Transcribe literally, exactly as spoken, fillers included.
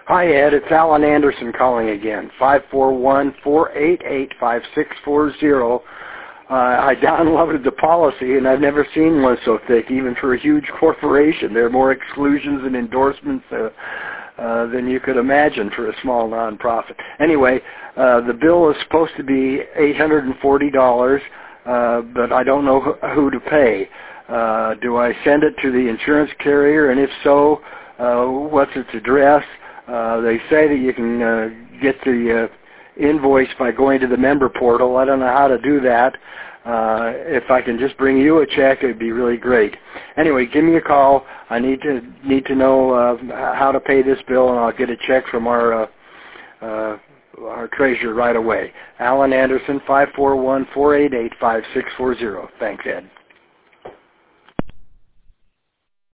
Hi, Ed. It's Alan Anderson calling again. five four one, four eight eight, five six four zero. Uh, I downloaded the policy, and I've never seen one so thick, even for a huge corporation. There are more exclusions and endorsements uh, uh, than you could imagine for a small nonprofit. Anyway, uh, the bill is supposed to be eight hundred forty dollars, uh, but I don't know who, who to pay. Uh, do I send it to the insurance carrier, and if so, uh, what's its address? Uh, they say that you can uh, get the uh, invoice by going to the member portal. I don't know how to do that. Uh, if I can just bring you a check, it would be really great. Anyway, give me a call. I need to need to know uh, how to pay this bill, and I'll get a check from our uh, uh, our treasurer right away. Alan Anderson, five four one, four eight eight, five six four zero. Thanks, Ed.